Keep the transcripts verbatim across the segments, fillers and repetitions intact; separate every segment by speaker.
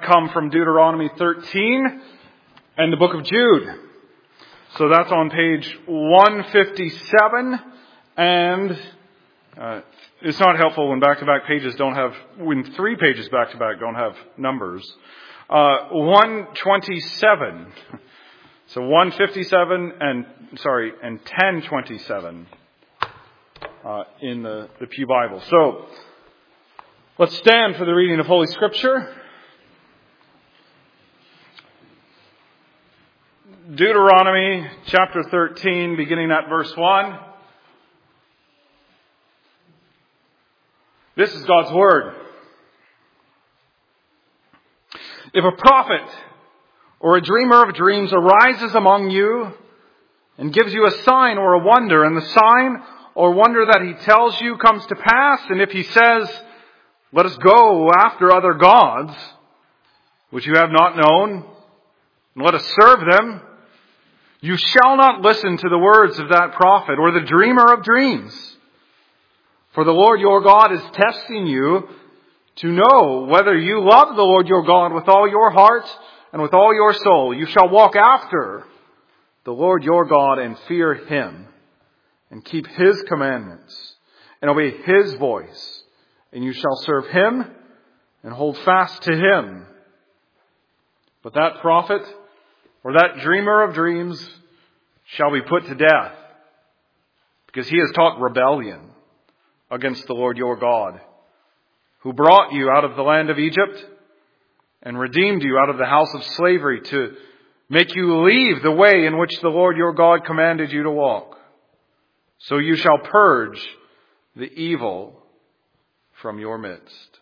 Speaker 1: come from Deuteronomy thirteen and the book of Jude. So that's on page one fifty-seven, and uh, it's not helpful when back-to-back pages don't have, when three pages back-to-back don't have numbers. Uh, one twenty-seven. So one fifty-seven and, sorry, and ten twenty-seven uh, in the, the Pew Bible. So, let's stand for the reading of Holy Scripture. Deuteronomy chapter thirteen, beginning at verse one. This is God's Word. If a prophet or a dreamer of dreams arises among you and gives you a sign or a wonder, and the sign or wonder that he tells you comes to pass, and if he says, "Let us go after other gods, which you have not known, and let us serve them," you shall not listen to the words of that prophet or the dreamer of dreams. For the Lord your God is testing you to know whether you love the Lord your God with all your heart and with all your soul. You shall walk after the Lord your God and fear Him and keep His commandments and obey His voice. And you shall serve Him and hold fast to Him. But that prophet or that dreamer of dreams shall be put to death, because he has taught rebellion against the Lord your God, who brought you out of the land of Egypt and redeemed you out of the house of slavery, to make you leave the way in which the Lord your God commanded you to walk. So you shall purge the evil from your midst.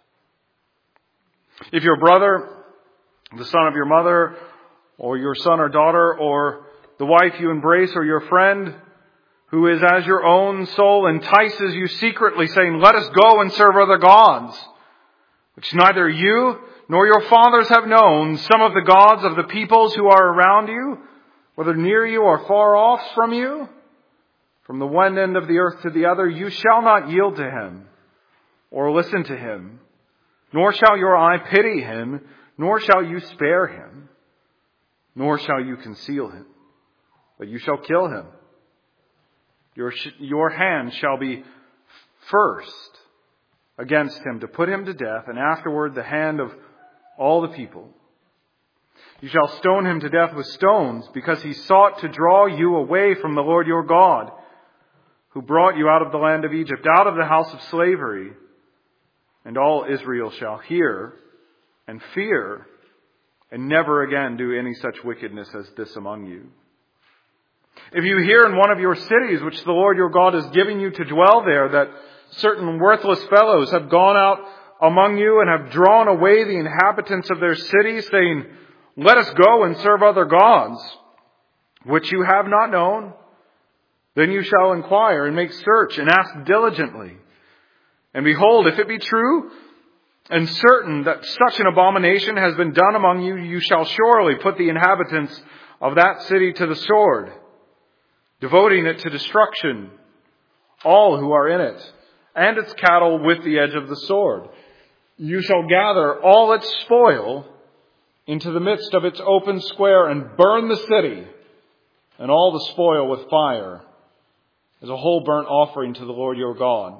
Speaker 1: If your brother, the son of your mother, or your son or daughter, or the wife you embrace, or your friend who is as your own soul entices you secretly, saying, "Let us go and serve other gods," which neither you nor your fathers have known, some of the gods of the peoples who are around you, whether near you or far off from you, from the one end of the earth to the other, you shall not yield to him or listen to him, nor shall your eye pity him, nor shall you spare him, nor shall you conceal him, but you shall kill him. Your, your hand shall be first against him to put him to death, and afterward the hand of all the people. You shall stone him to death with stones, because he sought to draw you away from the Lord your God, who brought you out of the land of Egypt, out of the house of slavery. And all Israel shall hear and fear, and never again do any such wickedness as this among you. If you hear in one of your cities, which the Lord your God is giving you to dwell there, that certain worthless fellows have gone out among you and have drawn away the inhabitants of their cities, saying, "Let us go and serve other gods," which you have not known, then you shall inquire and make search and ask diligently. And behold, if it be true and certain that such an abomination has been done among you, you shall surely put the inhabitants of that city to the sword, devoting it to destruction, all who are in it, and its cattle with the edge of the sword. You shall gather all its spoil into the midst of its open square, and burn the city and all the spoil with fire, as a whole burnt offering to the Lord your God.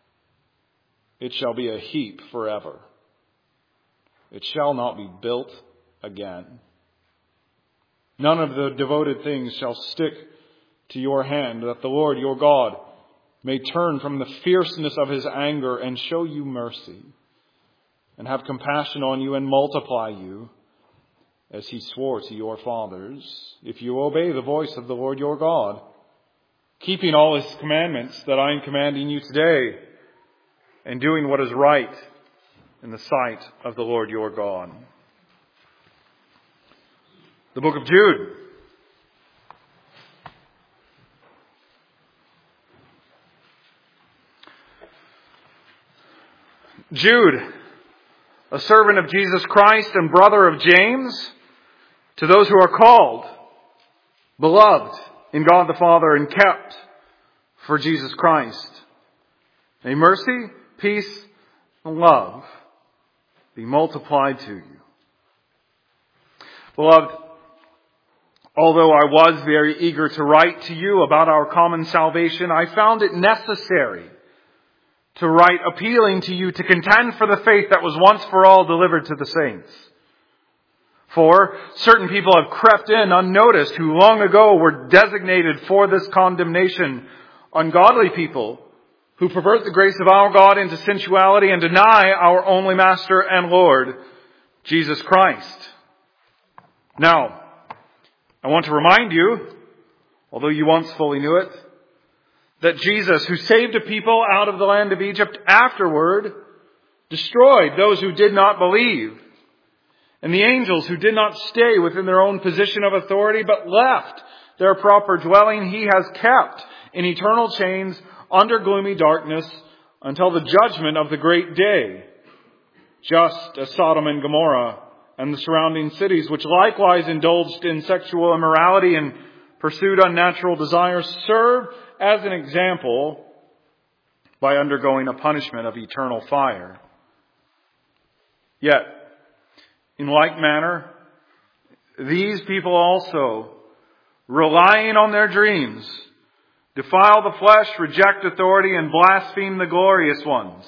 Speaker 1: It shall be a heap forever. It shall not be built again. None of the devoted things shall stick to your hand, that the Lord your God may turn from the fierceness of his anger and show you mercy, and have compassion on you and multiply you, as he swore to your fathers, if you obey the voice of the Lord your God, keeping all his commandments that I am commanding you today, and doing what is right in the sight of the Lord your God. The book of Jude. Jude, a servant of Jesus Christ and brother of James, to those who are called, beloved in God the Father, and kept for Jesus Christ. May mercy, peace, and love be multiplied to you Beloved, although I was very eager to write to you about our common salvation, I found it necessary to write appealing to you to contend for the faith that was once for all delivered to the saints. For certain people have crept in unnoticed who long ago were designated for this condemnation, ungodly people who pervert the grace of our God into sensuality and deny our only Master and Lord, Jesus Christ. Now, I want to remind you, although you once fully knew it, that Jesus, who saved a people out of the land of Egypt, afterward destroyed those who did not believe. And the angels who did not stay within their own position of authority, but left their proper dwelling, he has kept in eternal chains under gloomy darkness until the judgment of the great day. Just as Sodom and Gomorrah and the surrounding cities, which likewise indulged in sexual immorality and pursued unnatural desires, served as an example by undergoing a punishment of eternal fire. Yet, in like manner, these people also, relying on their dreams, defile the flesh, reject authority, and blaspheme the glorious ones.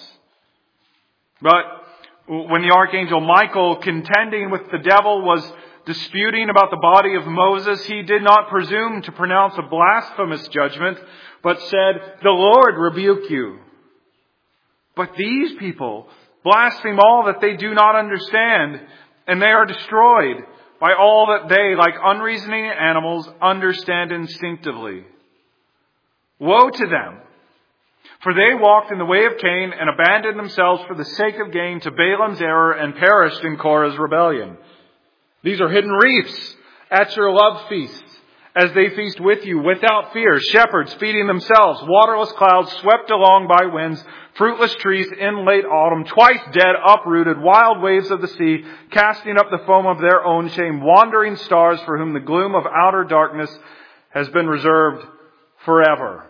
Speaker 1: But when the archangel Michael, contending with the devil, was disputing about the body of Moses, he did not presume to pronounce a blasphemous judgment, but said, "The Lord rebuke you." But these people blaspheme all that they do not understand, and they are destroyed by all that they, like unreasoning animals, understand instinctively. Woe to them! For they walked in the way of Cain and abandoned themselves for the sake of gain to Balaam's error and perished in Korah's rebellion. These are hidden reefs at your love feasts, as they feast with you without fear, shepherds feeding themselves, waterless clouds swept along by winds, fruitless trees in late autumn, twice dead, uprooted, wild waves of the sea, casting up the foam of their own shame, wandering stars for whom the gloom of outer darkness has been reserved forever.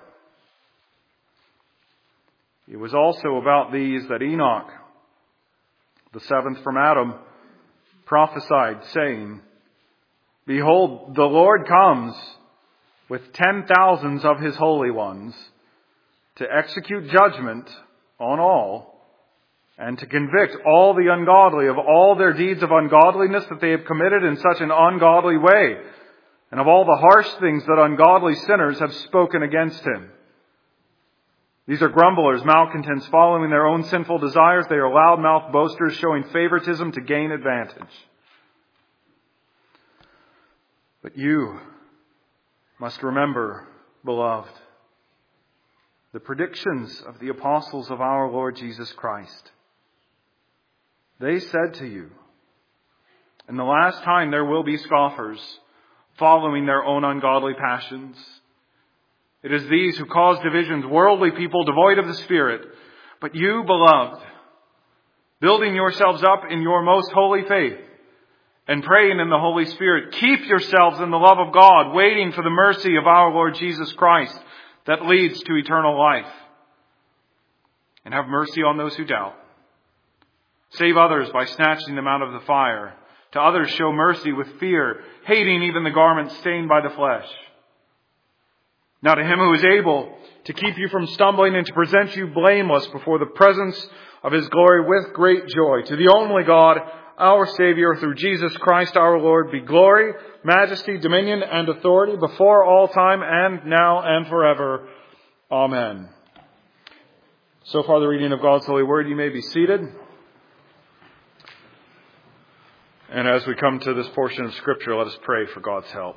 Speaker 1: It was also about these that Enoch, the seventh from Adam, prophesied, saying, "Behold, the Lord comes with ten thousands of his holy ones to execute judgment on all and to convict all the ungodly of all their deeds of ungodliness that they have committed in such an ungodly way, and of all the harsh things that ungodly sinners have spoken against him." These are grumblers, malcontents, following their own sinful desires. They are loud-mouthed boasters, showing favoritism to gain advantage. But you must remember, beloved, the predictions of the apostles of our Lord Jesus Christ. They said to you, "In the last time there will be scoffers, following their own ungodly passions. It is these who cause divisions, worldly people devoid of the Spirit. But you, beloved, building yourselves up in your most holy faith and praying in the Holy Spirit, keep yourselves in the love of God, waiting for the mercy of our Lord Jesus Christ that leads to eternal life. And have mercy on those who doubt. Save others by snatching them out of the fire. To others show mercy with fear, hating even the garment stained by the flesh. Now to him who is able to keep you from stumbling and to present you blameless before the presence of his glory with great joy, to the only God, our Savior, through Jesus Christ our Lord, be glory, majesty, dominion, and authority before all time and now and forever. Amen. So far the reading of God's holy word. You may be seated. And as we come to this portion of Scripture, let us pray for God's help.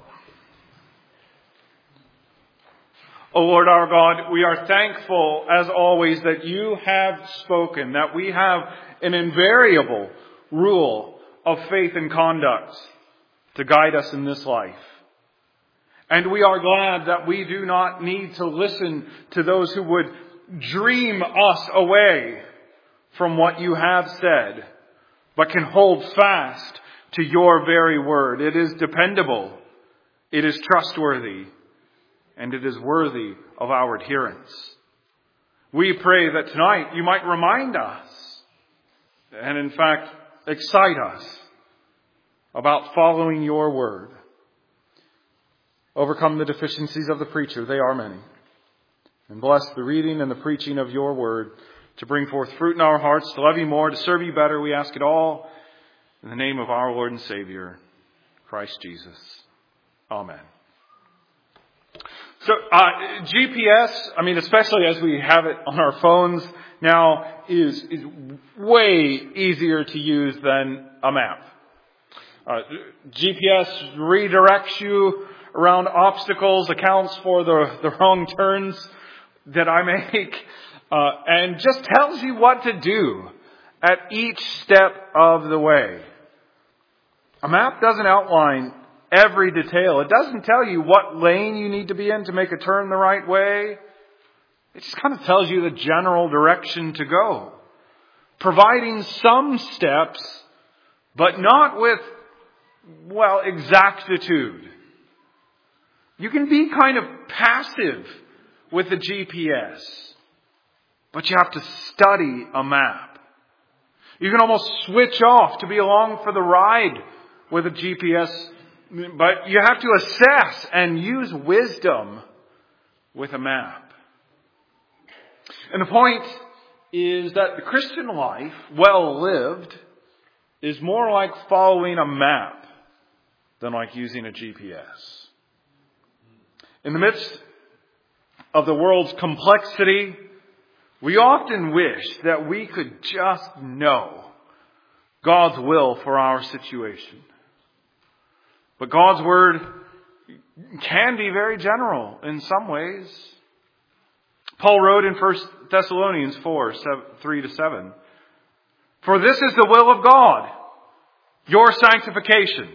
Speaker 1: O Lord our God, we are thankful, as always, that you have spoken, that we have an invariable rule of faith and conduct to guide us in this life. And we are glad that we do not need to listen to those who would dream us away from what you have said, but can hold fast to your very word. It is dependable, it is trustworthy, and it is worthy of our adherence. We pray that tonight you might remind us, and in fact excite us, about following your word. Overcome the deficiencies of the preacher. They are many. And bless the reading and the preaching of your word to bring forth fruit in our hearts, to love you more, to serve you better. We ask it all in the name of our Lord and Savior, Christ Jesus. Amen. So, uh, G P S, I mean, especially as we have it on our phones now, is, is way easier to use than a map. Uh, G P S redirects you around obstacles, accounts for the, the wrong turns that I make, uh, and just tells you what to do at each step of the way. A map doesn't outline every detail. It doesn't tell you what lane you need to be in to make a turn the right way. It just kind of tells you the general direction to go, providing some steps, but not with, well, exactitude. You can be kind of passive with the G P S, but you have to study a map. You can almost switch off to be along for the ride with a G P S, but you have to assess and use wisdom with a map. And the point is that the Christian life, well lived, is more like following a map than like using a G P S. In the midst of the world's complexity, we often wish that we could just know God's will for our situation. But God's word can be very general in some ways. Paul wrote in First Thessalonians four, three to seven, "For this is the will of God, your sanctification,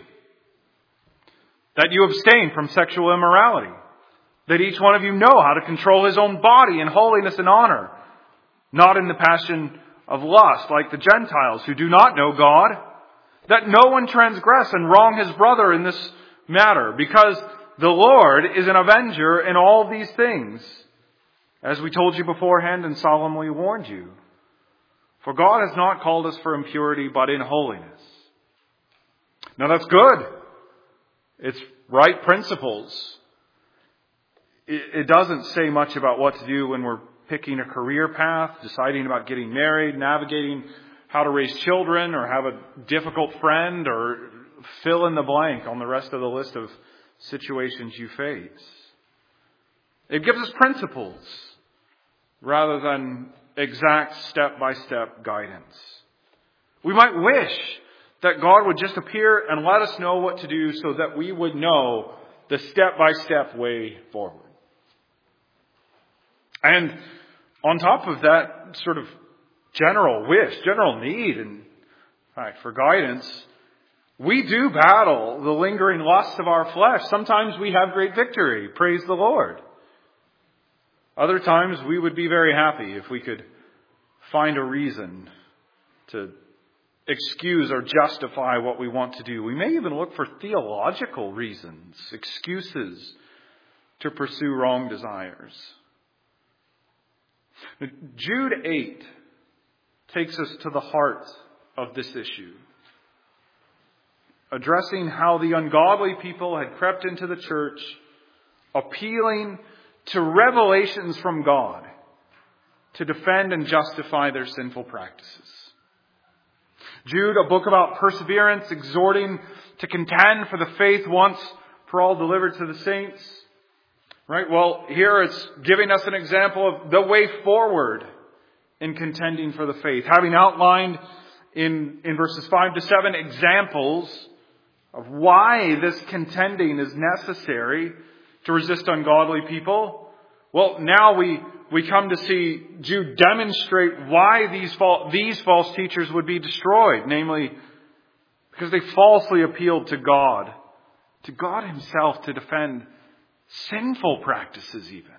Speaker 1: that you abstain from sexual immorality, that each one of you know how to control his own body in holiness and honor, not in the passion of lust like the Gentiles who do not know God, that no one transgress and wrong his brother in this matter, because the Lord is an avenger in all these things, as we told you beforehand and solemnly warned you. For God has not called us for impurity, but in holiness." Now that's good. It's right principles. It doesn't say much about what to do when we're picking a career path, deciding about getting married, navigating how to raise children, or have a difficult friend, or fill in the blank on the rest of the list of situations you face. It gives us principles rather than exact step-by-step guidance. We might wish that God would just appear and let us know what to do so that we would know the step-by-step way forward. And on top of that sort of general wish, general need, and in fact, for guidance, we do battle the lingering lusts of our flesh. Sometimes we have great victory. Praise the Lord. Other times we would be very happy if we could find a reason to excuse or justify what we want to do. We may even look for theological reasons, excuses to pursue wrong desires. Jude eight takes us to the heart of this issue, addressing how the ungodly people had crept into the church, appealing to revelations from God to defend and justify their sinful practices. Jude, a book about perseverance, exhorting to contend for the faith once for all delivered to the saints. Right? Well, here it's giving us an example of the way forward in contending for the faith. Having outlined in, in verses five to seven examples of why this contending is necessary to resist ungodly people. Well, now we, we come to see Jude demonstrate why these, fal- these false teachers would be destroyed. Namely, because they falsely appealed to God, to God himself to defend sinful practices even.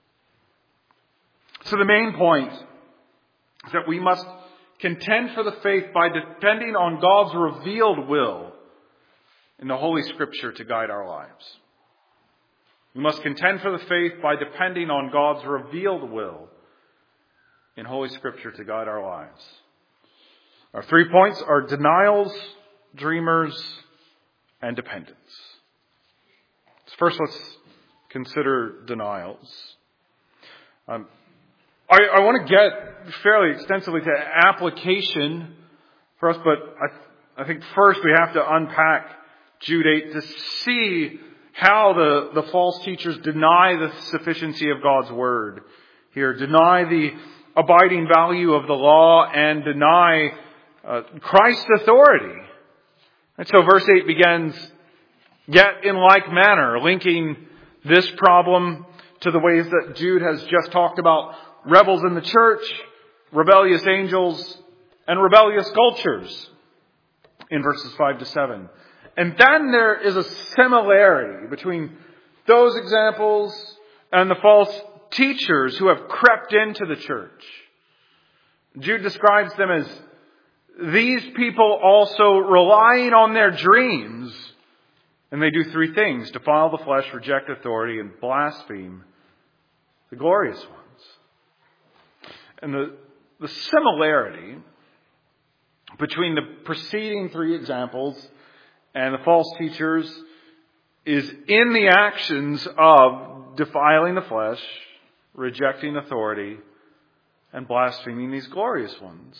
Speaker 1: So the main point is that we must contend for the faith by depending on God's revealed will in the Holy Scripture to guide our lives. We must contend for the faith by depending on God's revealed will in Holy Scripture to guide our lives. Our three points are denials, dreamers, and dependence. So first, let's consider denials. Um, I, I want to get fairly extensively to application for us, but I, I think first we have to unpack Jude eight to see how the, the false teachers deny the sufficiency of God's word here, deny the abiding value of the law, and deny uh, Christ's authority. And so verse eight begins, yet in like manner, linking this problem to the ways that Jude has just talked about rebels in the church, rebellious angels, and rebellious cultures in verses five to seven. And then there is a similarity between those examples and the false teachers who have crept into the church. Jude describes them as these people also relying on their dreams. And they do three things: defile the flesh, reject authority, and blaspheme the glorious ones. And the, the similarity between the preceding three examples and the false teachers is in the actions of defiling the flesh, rejecting authority, and blaspheming these glorious ones.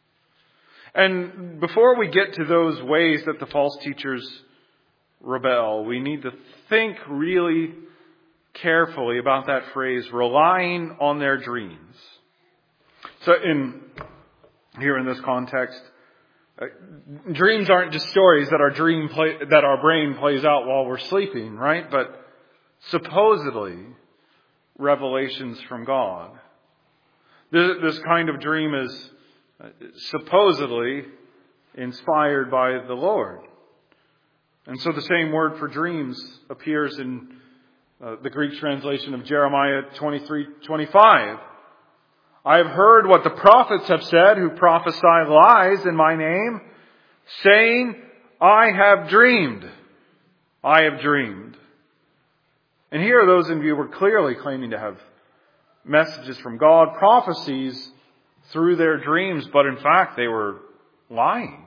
Speaker 1: And before we get to those ways that the false teachers rebel, we need to think really carefully about that phrase, relying on their dreams. So in here in this context, uh, dreams aren't just stories that our dream play, that our brain plays out while we're sleeping, right? But supposedly revelations from God. This, this kind of dream is supposedly inspired by the Lord. And so the same word for dreams appears in uh, the Greek translation of Jeremiah twenty-three twenty-five. I have heard what the prophets have said who prophesy lies in my name, saying, I have dreamed. I have dreamed. And here those in view were clearly claiming to have messages from God, prophecies through their dreams, but in fact they were lying.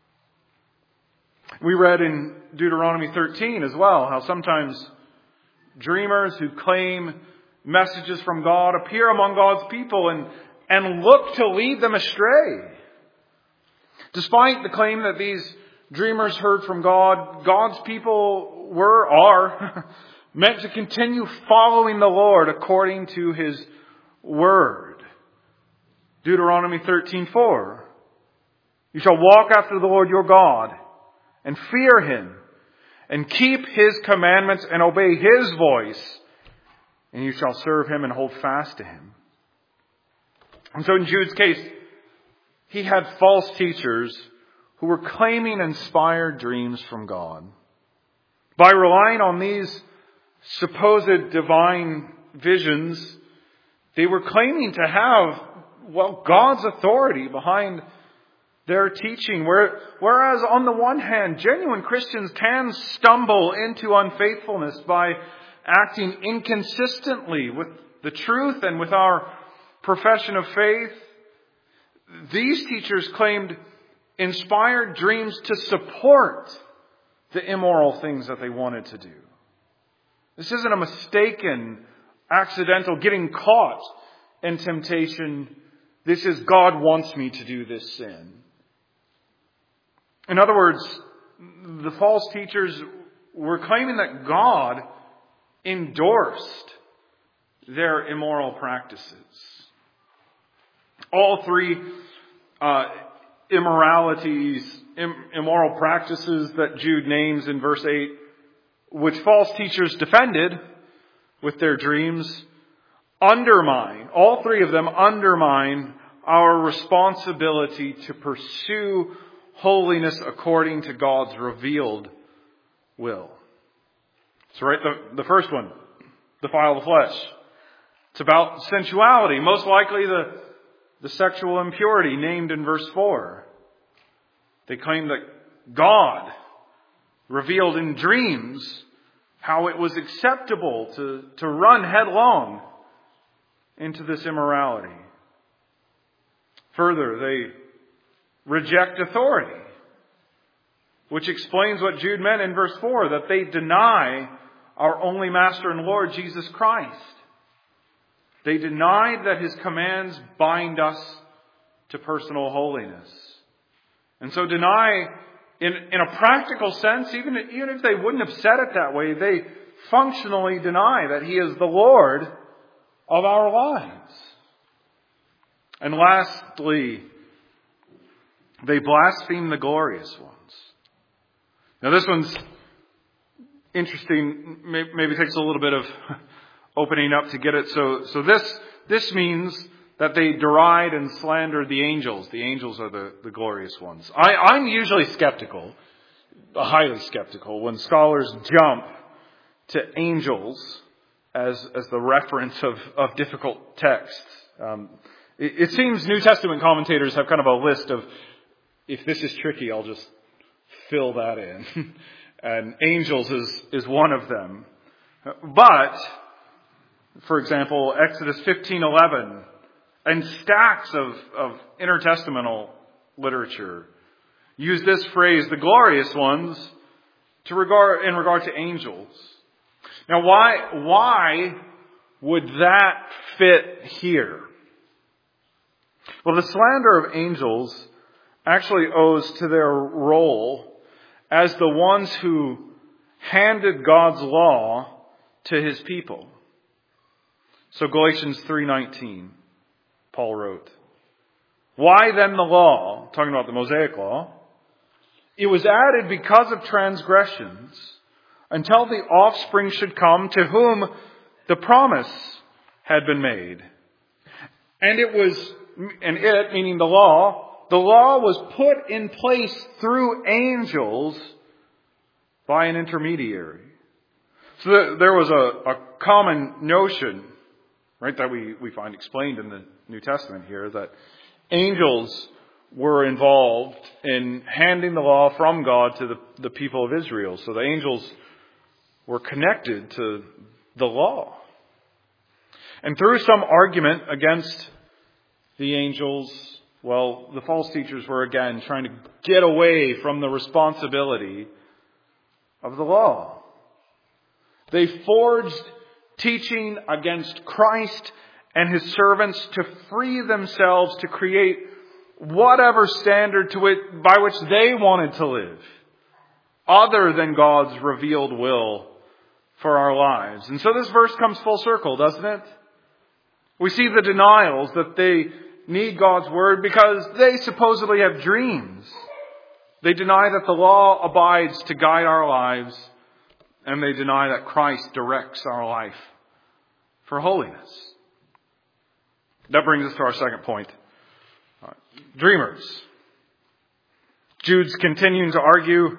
Speaker 1: We read in Deuteronomy thirteen as well how sometimes dreamers who claim messages from God appear among God's people and, and look to lead them astray. Despite the claim that these dreamers heard from God, God's people were, are, meant to continue following the Lord according to His Word. Deuteronomy thirteen four. You shall walk after the Lord your God and fear Him and keep His commandments and obey His voice, and you shall serve Him and hold fast to Him. And so in Jude's case, he had false teachers who were claiming inspired dreams from God. By relying on these supposed divine visions, they were claiming to have, well, God's authority behind their teaching. Whereas on the one hand, genuine Christians can stumble into unfaithfulness by acting inconsistently with the truth and with our profession of faith. These teachers claimed inspired dreams to support the immoral things that they wanted to do. This isn't a mistaken, accidental getting caught in temptation. This is God wants me to do this sin. In other words, the false teachers were claiming that God endorsed their immoral practices. All three uh, immoralities, im- immoral practices that Jude names in verse eight, which false teachers defended with their dreams, undermine, all three of them undermine our responsibility to pursue holiness according to God's revealed will. So right, the, the first one, defile the flesh. It's about sensuality, most likely the, the sexual impurity named in verse four. They claim that God revealed in dreams how it was acceptable to, to run headlong into this immorality. Further, they reject authority. which explains what Jude meant in verse four, that they deny our only Master and Lord, Jesus Christ. They denied that His commands bind us to personal holiness. And so deny, in, in a practical sense, even, even if they wouldn't have said it that way, they functionally deny that He is the Lord of our lives. And lastly, they blaspheme the glorious ones. Now this one's interesting, maybe takes a little bit of opening up to get it. So, so this, this means that they deride and slander the angels. The angels are the, the glorious ones. I, I'm usually skeptical, highly skeptical, when scholars jump to angels as, as the reference of, of difficult texts. Um, it, it seems New Testament commentators have kind of a list of, if this is tricky, I'll just fill that in. And angels is, is one of them. But, for example, Exodus fifteen eleven and stacks of, of intertestamental literature use this phrase, the glorious ones, to regard in regard to angels. Now, why why would that fit here? Well, the slander of angels actually owes to their role as the ones who handed God's law to His people. So Galatians three nineteen, Paul wrote, "Why then the law?" Talking about the Mosaic law. "It was added because of transgressions, until the offspring should come to whom the promise had been made. And it was, and it, meaning the law, the law was put in place through angels by an intermediary." So there was a, a common notion, right, that we, we find explained in the New Testament here, that angels were involved in handing the law from God to the, the people of Israel. So the angels were connected to the law. And through some argument against the angels, well, the false teachers were again trying to get away from the responsibility of the law. They forged teaching against Christ and His servants to free themselves to create whatever standard to it by which they wanted to live, other than God's revealed will for our lives. And so this verse comes full circle, doesn't it? We see the denials that they need God's word because they supposedly have dreams. They deny that the law abides to guide our lives, and they deny that Christ directs our life for holiness. That brings us to our second point. Uh, dreamers. Jude's continuing to argue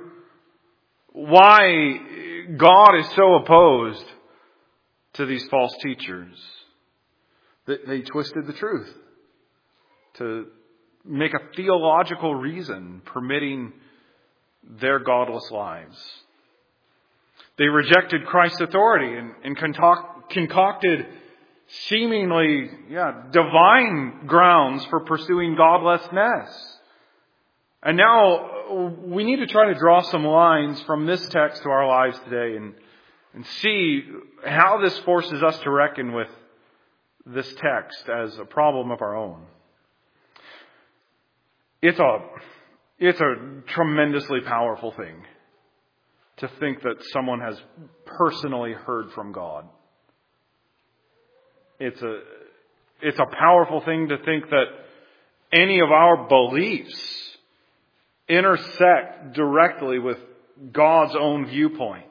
Speaker 1: why God is so opposed to these false teachers. They, they twisted the truth to make a theological reason permitting their godless lives. They rejected Christ's authority and, and concoct, concocted seemingly yeah, divine grounds for pursuing godlessness. And now we need to try to draw some lines from this text to our lives today and, and see how this forces us to reckon with this text as a problem of our own. It's a, it's a tremendously powerful thing to think that someone has personally heard from God. It's a, it's a powerful thing to think that any of our beliefs intersect directly with God's own viewpoint.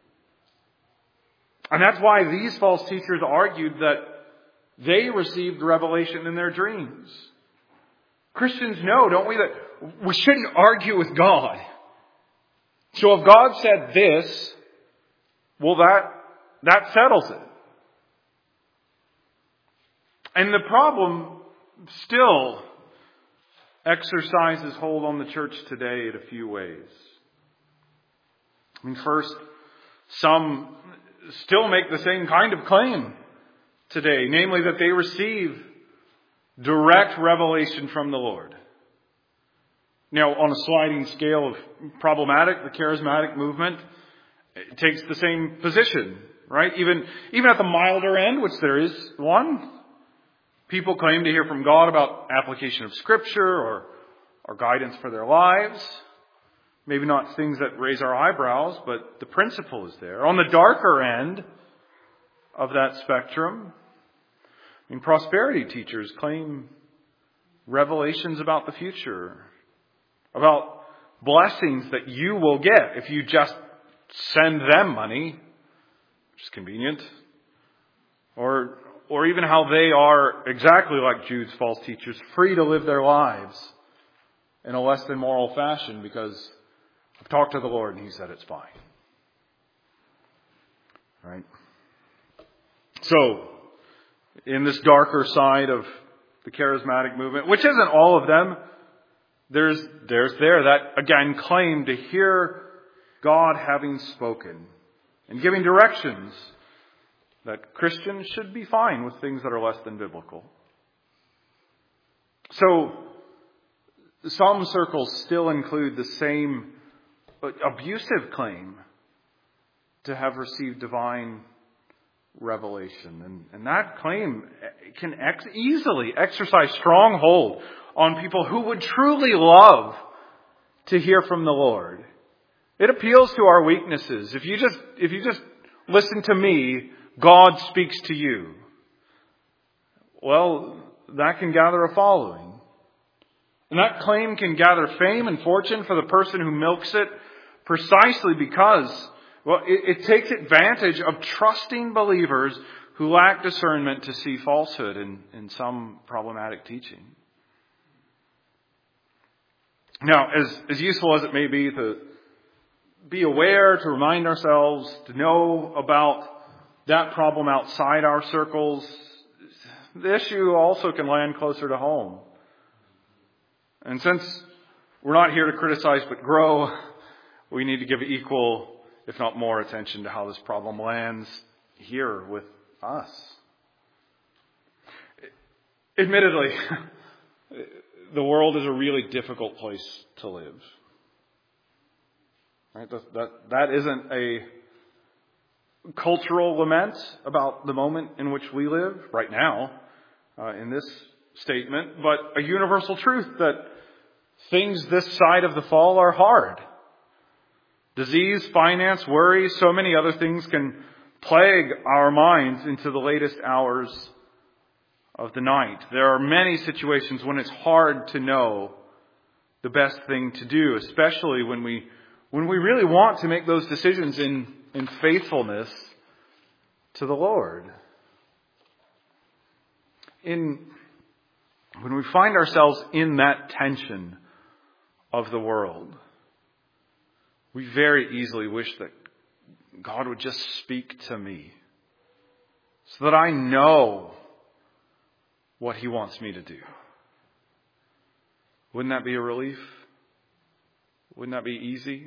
Speaker 1: And that's why these false teachers argued that they received revelation in their dreams. Christians know, don't we, that we shouldn't argue with God. So if God said this, well, that, that settles it. And the problem still exercises hold on the church today in a few ways. I mean, first, some still make the same kind of claim today, namely that they receive direct revelation from the Lord. Now, on a sliding scale of problematic, the charismatic movement it takes the same position, right? Even, even at the milder end, which there is one, people claim to hear from God about application of Scripture or, or guidance for their lives. Maybe not things that raise our eyebrows, but the principle is there. On the darker end of that spectrum, I mean, prosperity teachers claim revelations about the future, about blessings that you will get if you just send them money, which is convenient, or or even how they are, exactly like Jude's false teachers, free to live their lives in a less than moral fashion because I've talked to the Lord and He said it's fine. Right? So, in this darker side of the charismatic movement, which isn't all of them, there's there's there that, again, claim to hear God having spoken and giving directions that Christians should be fine with things that are less than biblical. So, some circles still include the same abusive claim to have received divine revelation. And, and that claim can ex- easily exercise strong hold on people who would truly love to hear from the Lord. It appeals to our weaknesses. If you just, if you just listen to me, God speaks to you. Well, that can gather a following. And that claim can gather fame and fortune for the person who milks it precisely because, well, it, it takes advantage of trusting believers who lack discernment to see falsehood in, in some problematic teaching. Now, as, as useful as it may be to be aware, to remind ourselves, to know about that problem outside our circles, the issue also can land closer to home. And since we're not here to criticize but grow, we need to give equal, if not more, attention to how this problem lands here with us. Admittedly, the world is a really difficult place to live. Right? That, that, that isn't a cultural lament about the moment in which we live right now uh, in this statement, but a universal truth that things this side of the fall are hard. Disease, finance, worry, so many other things can plague our minds into the latest hours of the night. There are many situations when it's hard to know the best thing to do, especially when we when we really want to make those decisions in, in faithfulness to the Lord. In when we find ourselves in that tension of the world, we very easily wish that God would just speak to me so that I know what He wants me to do. Wouldn't that be a relief? Wouldn't that be easy?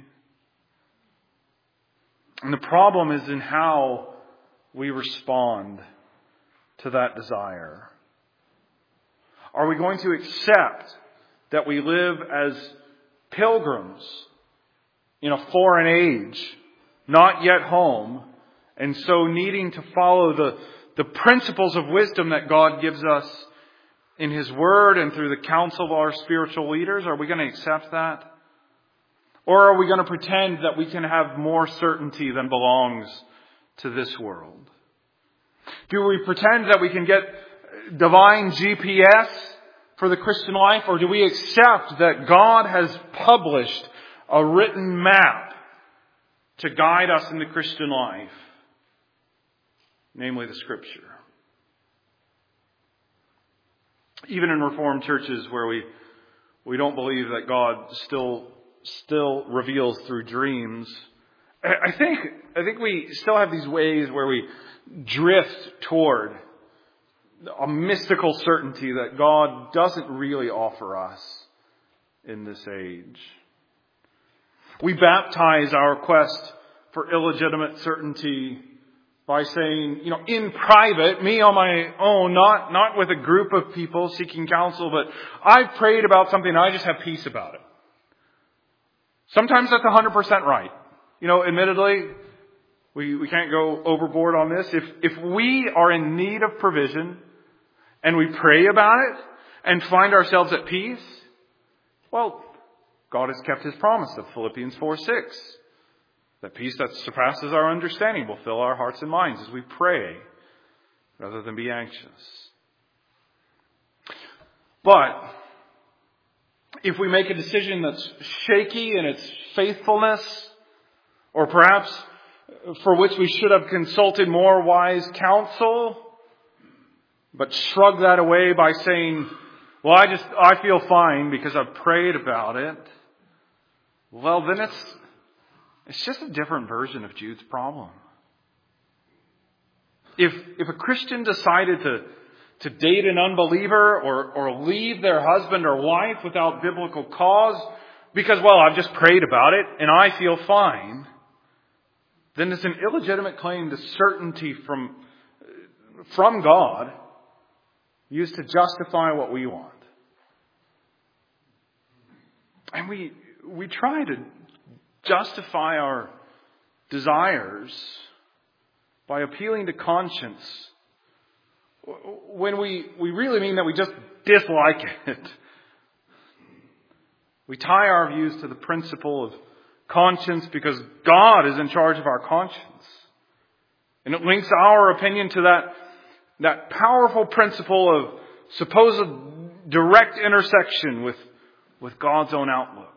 Speaker 1: And the problem is in how we respond to that desire. Are we going to accept that we live as pilgrims in a foreign age, not yet home, and so needing to follow the, the principles of wisdom that God gives us in His Word and through the counsel of our spiritual leaders? Are we going to accept that? Or are we going to pretend that we can have more certainty than belongs to this world? Do we pretend that we can get divine G P S for the Christian life? Or do we accept that God has published a written map to guide us in the Christian life? Namely the Scripture. Even in Reformed churches where we we don't believe that God still still reveals through dreams, I think I think we still have these ways where we drift toward a mystical certainty that God doesn't really offer us in this age. We baptize our quest for illegitimate certainty by saying, you know, in private, me on my own, not, not with a group of people seeking counsel, but I've prayed about something and I just have peace about it. Sometimes that's one hundred percent right. You know, admittedly, we, we can't go overboard on this. If, if we are in need of provision and we pray about it and find ourselves at peace, well, God has kept His promise of Philippians four six. That peace that surpasses our understanding will fill our hearts and minds as we pray rather than be anxious. But if we make a decision that's shaky in its faithfulness, or perhaps for which we should have consulted more wise counsel, but shrug that away by saying, well, I just, I feel fine because I've prayed about it. Well, then it's, it's just a different version of Jude's problem. If, if a Christian decided to, to date an unbeliever or, or leave their husband or wife without biblical cause because, well, I've just prayed about it and I feel fine, then it's an illegitimate claim to certainty from, from God used to justify what we want. And we, we try to justify our desires by appealing to conscience when we, we really mean that we just dislike it. We tie our views to the principle of conscience because God is in charge of our conscience. And it links our opinion to that, that powerful principle of supposed direct intersection with, with God's own outlook.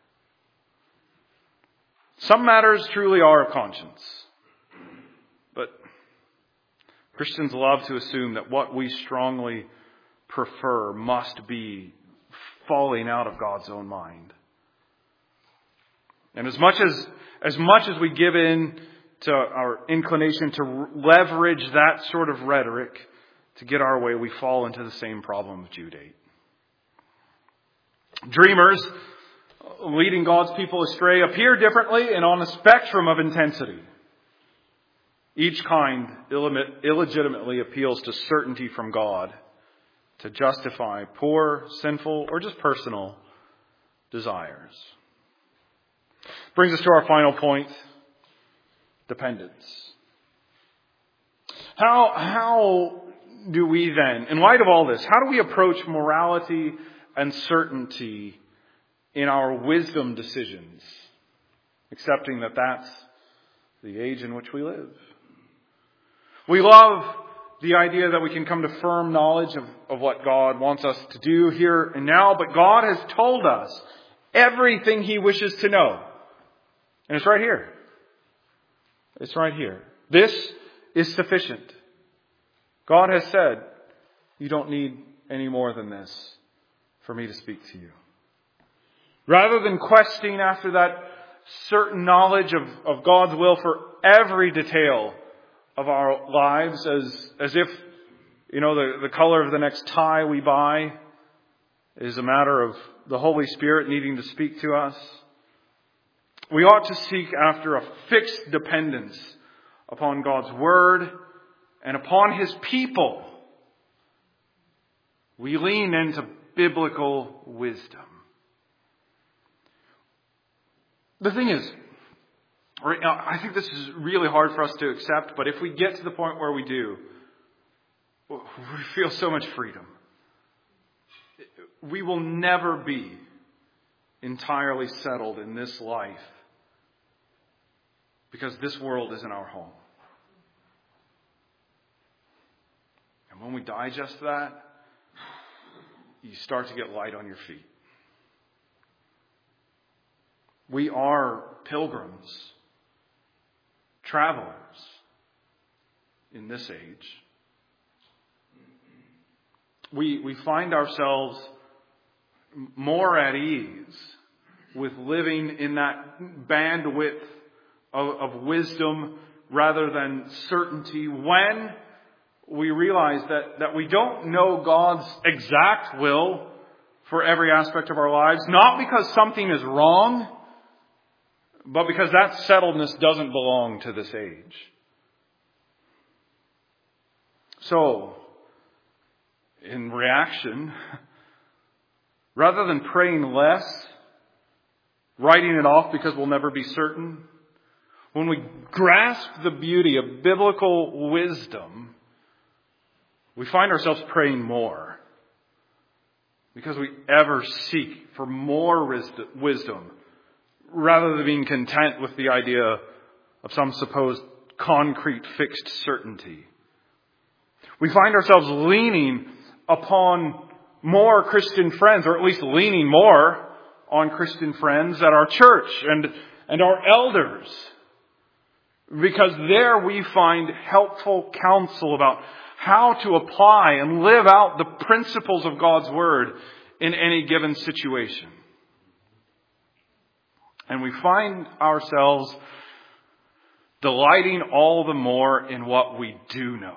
Speaker 1: Some matters truly are of conscience. But Christians love to assume that what we strongly prefer must be falling out of God's own mind. And as much as, as much as we give in to our inclination to leverage that sort of rhetoric to get our way, we fall into the same problem of Jude eight. Dreamers leading God's people astray appear differently and on a spectrum of intensity. Each kind illegitimately appeals to certainty from God to justify poor, sinful, or just personal desires. Brings us to our final point, dependence. How, how do we then, in light of all this, how do we approach morality and certainty in our wisdom decisions, accepting that that's the age in which we live? We love the idea that we can come to firm knowledge of, of what God wants us to do here and now, but God has told us everything He wishes to know. And it's right here. It's right here. This is sufficient. God has said, you don't need any more than this for me to speak to you. Rather than questing after that certain knowledge of, of God's will for every detail of our lives, as as if, you know, the, the color of the next tie we buy is a matter of the Holy Spirit needing to speak to us, we ought to seek after a fixed dependence upon God's Word and upon His people. We lean into biblical wisdom. The thing is, I think this is really hard for us to accept, but if we get to the point where we do, we feel so much freedom. We will never be entirely settled in this life because this world isn't our home. And when we digest that, you start to get light on your feet. We are pilgrims, travelers in this age. We, we find ourselves more at ease with living in that bandwidth of, of wisdom rather than certainty when we realize that, that we don't know God's exact will for every aspect of our lives, not because something is wrong, but because that settledness doesn't belong to this age. So, in reaction, rather than praying less, writing it off because we'll never be certain. When we grasp the beauty of biblical wisdom, we find ourselves praying more because we ever seek for more wisdom rather than being content with the idea of some supposed concrete fixed certainty. We find ourselves leaning upon more Christian friends, or at least leaning more on Christian friends at our church and, and our elders. Because there we find helpful counsel about how to apply and live out the principles of God's Word in any given situation. And we find ourselves delighting all the more in what we do know.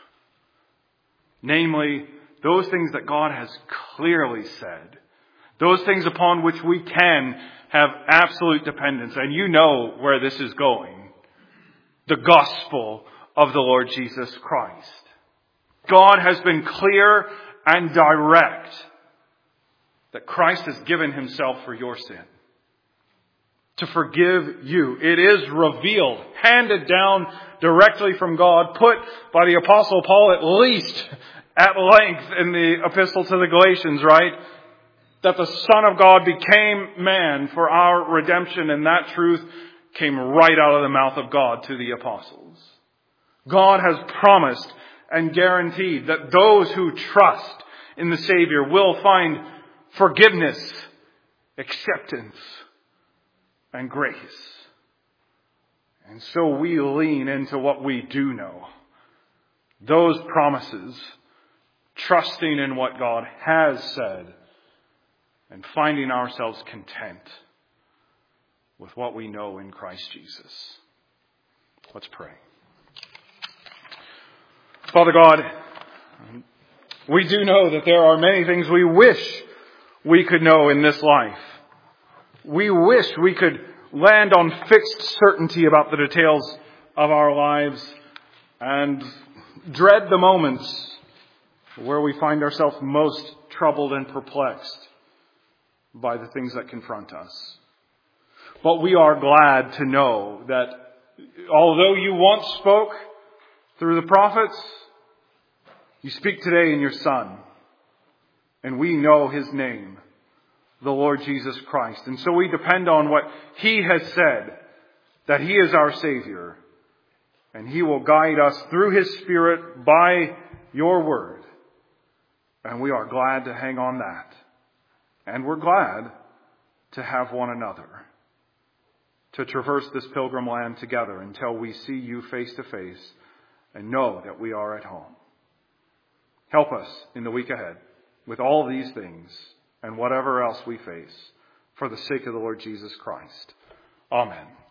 Speaker 1: Namely, those things that God has clearly said. Those things upon which we can have absolute dependence. And you know where this is going. The gospel of the Lord Jesus Christ. God has been clear and direct that Christ has given himself for your sin. To forgive you. It is revealed, handed down directly from God, put by the Apostle Paul at least at length in the epistle to the Galatians, right? That the Son of God became man for our redemption, and that truth came right out of the mouth of God to the apostles. God has promised and guaranteed that those who trust in the Savior will find forgiveness, acceptance, and grace. And so we lean into what we do know. Those promises, trusting in what God has said, and finding ourselves content with what we know in Christ Jesus. Let's pray. Father God, we do know that there are many things we wish we could know in this life. We wish we could land on fixed certainty about the details of our lives and dread the moments where we find ourselves most troubled and perplexed by the things that confront us. But we are glad to know that although you once spoke through the prophets, you speak today in your Son. And we know his name, the Lord Jesus Christ. And so we depend on what he has said, that he is our Savior. And he will guide us through his Spirit by your word. And we are glad to hang on that. And we're glad to have one another. To traverse this pilgrim land together until we see you face to face and know that we are at home. Help us in the week ahead with all these things and whatever else we face for the sake of the Lord Jesus Christ. Amen.